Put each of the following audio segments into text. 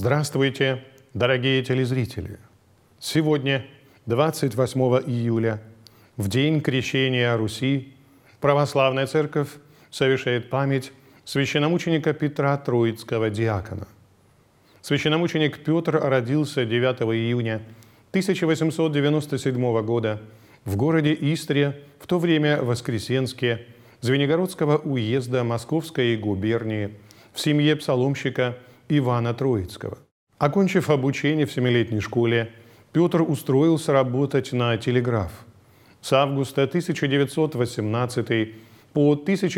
Здравствуйте, дорогие телезрители! Сегодня, 28 июля, в день крещения Руси, Православная Церковь совершает память священномученика Петра Троицкого диакона. Священномученик Петр родился 9 июня 1897 года в городе Истре, в то время Воскресенске, Звенигородского уезда Московской губернии, в семье псаломщика Ивана Троицкого. Окончив обучение в 7-летней школе, Петр устроился работать на телеграф. С августа 1918 по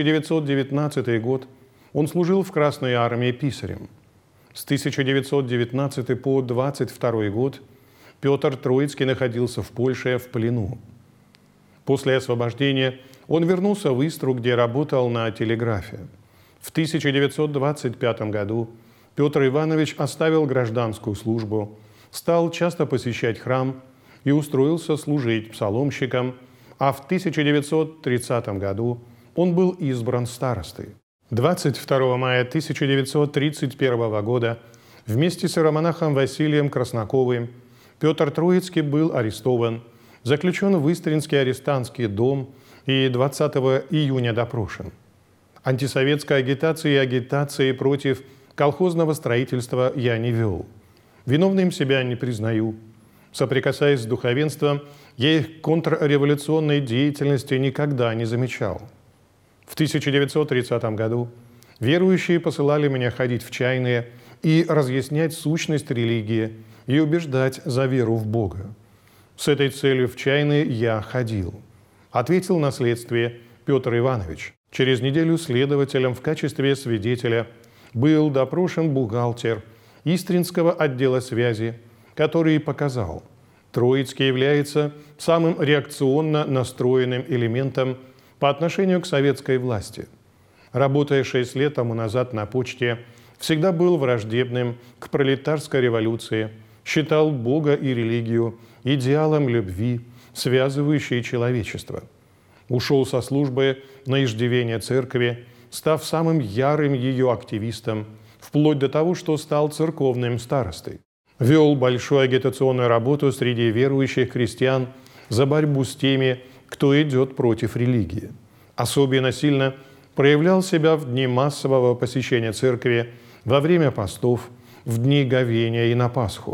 1919 год он служил в Красной армии писарем. С 1919 по 1922 год Петр Троицкий находился в Польше в плену. После освобождения он вернулся в Истру, где работал на телеграфе. В 1925 году Петр Иванович оставил гражданскую службу, стал часто посещать храм и устроился служить псаломщиком, а в 1930 году он был избран старостой. 22 мая 1931 года вместе с иеромонахом Василием Краснаковым Петр Троицкий был арестован, заключен в Истринский арестантский дом и 20 июня допрошен. Антисоветской агитации и агитации против колхозного строительства я не вел. Виновным себя не признаю. Соприкасаясь с духовенством, я их контрреволюционной деятельности никогда не замечал. В 1930 году верующие посылали меня ходить в чайные и разъяснять сущность религии и убеждать за веру в Бога. С этой целью в чайные я ходил, ответил на следствие Петр Иванович. Через неделю следователем в качестве свидетеля был допрошен бухгалтер Истринского отдела связи, который показал, Троицкий является самым реакционно настроенным элементом по отношению к советской власти. Работая 6 лет тому назад на почте, всегда был враждебным к пролетарской революции, считал Бога и религию идеалом любви, связывающей человечество. Ушел со службы на иждивение церкви, став самым ярым ее активистом, вплоть до того, что стал церковным старостой. Вел большую агитационную работу среди верующих христиан за борьбу с теми, кто идет против религии. Особенно сильно проявлял себя в дни массового посещения церкви, во время постов, в дни говения и на Пасху.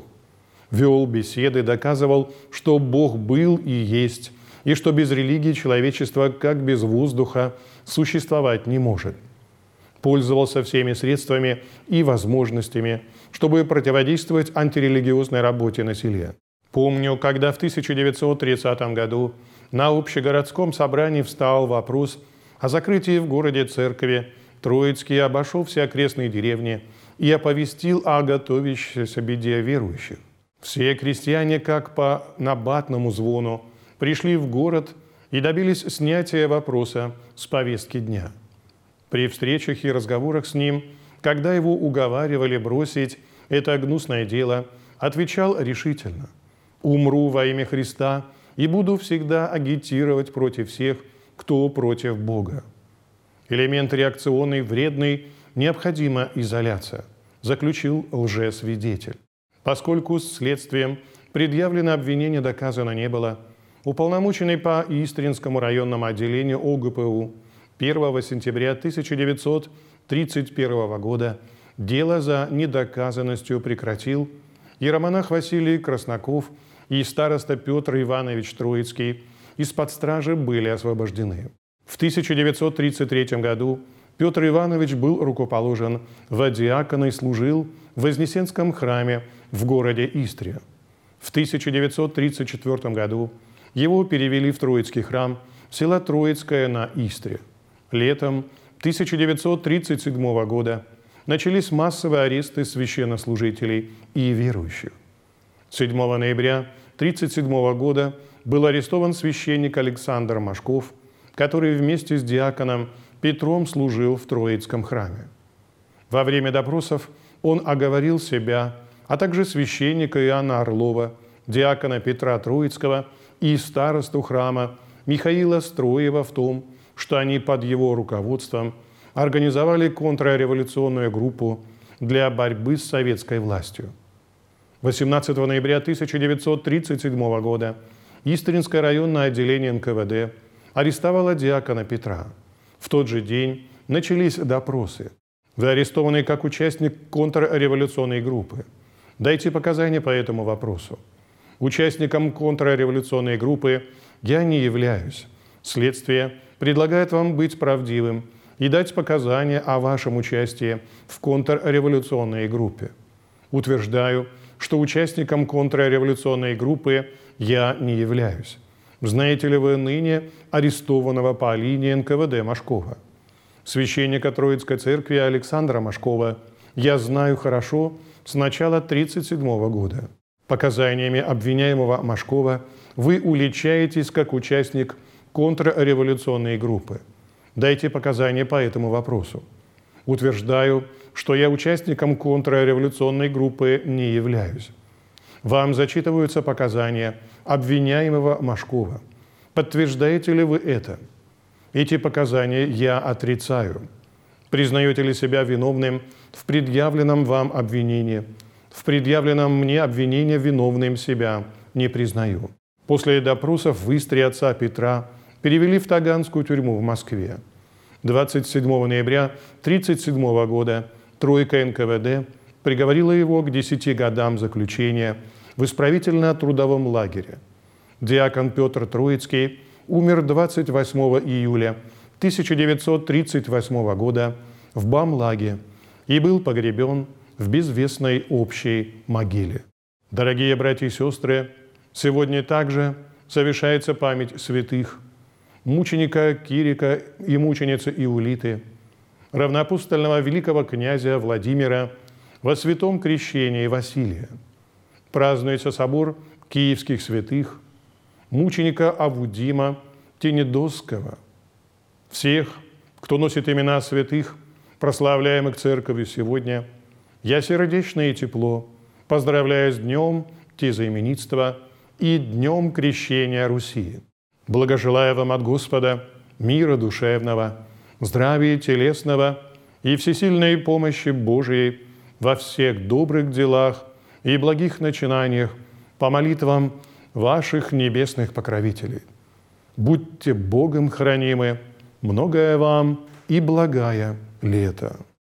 Вел беседы, доказывал, что Бог был и есть, и что без религии человечество, как без воздуха, существовать не может. Пользовался всеми средствами и возможностями, чтобы противодействовать антирелигиозной работе на селе. Помню, когда в 1930 году на общегородском собрании встал вопрос о закрытии в городе церкви, Троицкий обошел все окрестные деревни и оповестил о готовящейся беде верующих. Все крестьяне, как по набатному звону, пришли в город и добились снятия вопроса с повестки дня. При встречах и разговорах с ним, когда его уговаривали бросить это гнусное дело, отвечал решительно: «Умру во имя Христа и буду всегда агитировать против всех, кто против Бога». Элемент реакционный, вредный, необходима изоляция, заключил лжесвидетель. Поскольку с следствием предъявлено обвинение доказано не было, уполномоченный по Истринскому районному отделению ОГПУ 1 сентября 1931 года дело за недоказанностью прекратил, иеромонах Василий Краснаков и староста Петр Иванович Троицкий из-под стражи были освобождены. В 1933 году Петр Иванович был рукоположен в диаконы и служил в Вознесенском храме в городе Истре. В 1934 году его перевели в Троицкий храм села Троицкое на Истре. Летом 1937 года начались массовые аресты священнослужителей и верующих. 7 ноября 1937 года был арестован священник Александр Машков, который вместе с диаконом Петром служил в Троицком храме. Во время допросов он оговорил себя, а также священника Иоанна Орлова, диакона Петра Троицкого и старосту храма Михаила Строева в том, что они под его руководством организовали контрреволюционную группу для борьбы с советской властью. 18 ноября 1937 года Истринское районное отделение НКВД арестовало диакона Петра. В тот же день начались допросы. Вы арестованы как участник контрреволюционной группы. Дайте показания по этому вопросу. Участником контрреволюционной группы я не являюсь. Следствие предлагает вам быть правдивым и дать показания о вашем участии в контрреволюционной группе. Утверждаю, что участником контрреволюционной группы я не являюсь. Знаете ли вы ныне арестованного по линии НКВД Машкова? Священника Троицкой церкви Александра Машкова я знаю хорошо с начала 1937 года. Показаниями обвиняемого Машкова вы уличаетесь как участник контрреволюционной группы. Дайте показания по этому вопросу. Утверждаю, что я участником контрреволюционной группы не являюсь. Вам зачитываются показания обвиняемого Машкова. Подтверждаете ли вы это? Эти показания я отрицаю. Признаете ли себя виновным в предъявленном вам обвинении? В предъявленном мне обвинении виновным себя не признаю. После допросов в Истре отца Петра перевели в Таганскую тюрьму в Москве. 27 ноября 1937 года тройка НКВД приговорила его к 10 годам заключения в исправительно-трудовом лагере. Диакон Петр Троицкий умер 28 июля 1938 года в Бамлаге и был погребен в безвестной общей могиле. Дорогие братья и сестры, сегодня также совершается память святых, мученика Кирика и мученицы Иулиты, равноапостольного великого князя Владимира во святом крещении Василия. Празднуется собор киевских святых, мученика Авудима Тенедосского. Всех, кто носит имена святых, прославляемых Церковью сегодня, я сердечно и тепло поздравляю с Днем Тезаименитства и Днем Крещения Руси. Благожелаю вам от Господа мира душевного, здравия телесного и всесильной помощи Божией во всех добрых делах и благих начинаниях по молитвам ваших небесных покровителей. Будьте Богом хранимы, многое вам и благая лето.